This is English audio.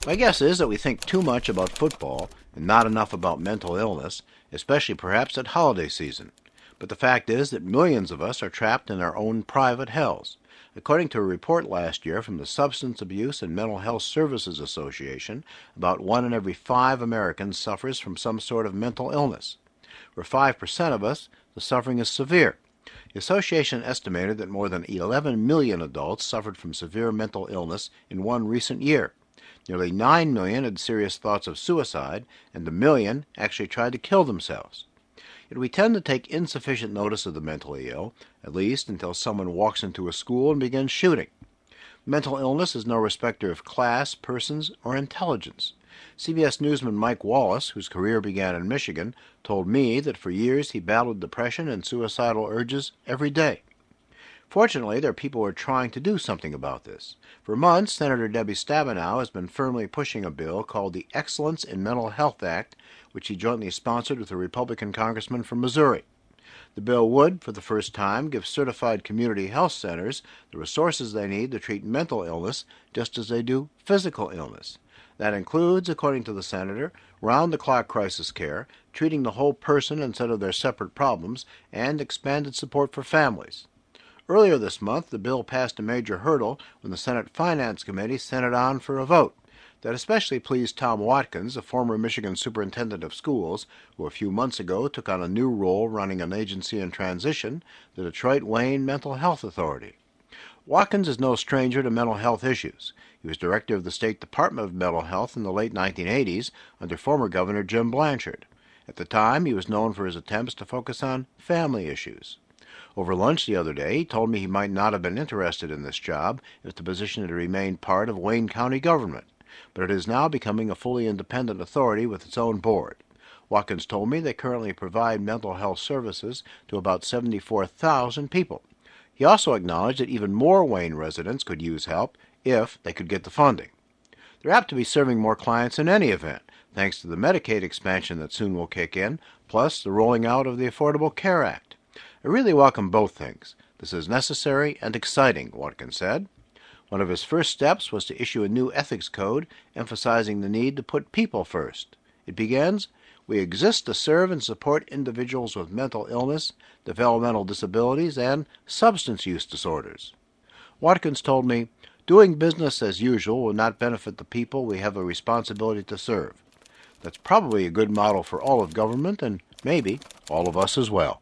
My guess is that we think too much about football and not enough about mental illness, especially perhaps at holiday season. But the fact is that millions of us are trapped in our own private hells. According to a report last year from the Substance Abuse and Mental Health Services Association, about 1 in every 5 Americans suffers from some sort of mental illness. For 5% of us, the suffering is severe. The association estimated that more than 11 million adults suffered from severe mental illness in one recent year. Nearly 9 million had serious thoughts of suicide, and 1 million actually tried to kill themselves. Yet we tend to take insufficient notice of the mentally ill, at least until someone walks into a school and begins shooting. Mental illness is no respecter of class, persons, or intelligence. CBS newsman Mike Wallace, whose career began in Michigan, told me that for years he battled depression and suicidal urges every day. Fortunately, there are people who are trying to do something about this. For months, Senator Debbie Stabenow has been firmly pushing a bill called the Excellence in Mental Health Act, which he jointly sponsored with a Republican congressman from Missouri. The bill would, for the first time, give certified community health centers the resources they need to treat mental illness just as they do physical illness. That includes, according to the senator, round-the-clock crisis care, treating the whole person instead of their separate problems, and expanded support for families. Earlier this month, the bill passed a major hurdle when the Senate Finance Committee sent it on for a vote. That especially pleased Tom Watkins, a former Michigan superintendent of schools, who a few months ago took on a new role running an agency in transition, the Detroit-Wayne Mental Health Authority. Watkins is no stranger to mental health issues. He was director of the State Department of Mental Health in the late 1980s under former Governor Jim Blanchard. At the time, he was known for his attempts to focus on family issues. Over lunch the other day, he told me he might not have been interested in this job if the position had remained part of Wayne County government, but it is now becoming a fully independent authority with its own board. Watkins told me they currently provide mental health services to about 74,000 people. He also acknowledged that even more Wayne residents could use help if they could get the funding. They're apt to be serving more clients in any event, thanks to the Medicaid expansion that soon will kick in, plus the rolling out of the Affordable Care Act. I really welcome both things. This is necessary and exciting, Watkins said. One of his first steps was to issue a new ethics code emphasizing the need to put people first. It begins, "We exist to serve and support individuals with mental illness, developmental disabilities, and substance use disorders." Watkins told me, "Doing business as usual will not benefit the people we have a responsibility to serve." That's probably a good model for all of government and maybe all of us as well.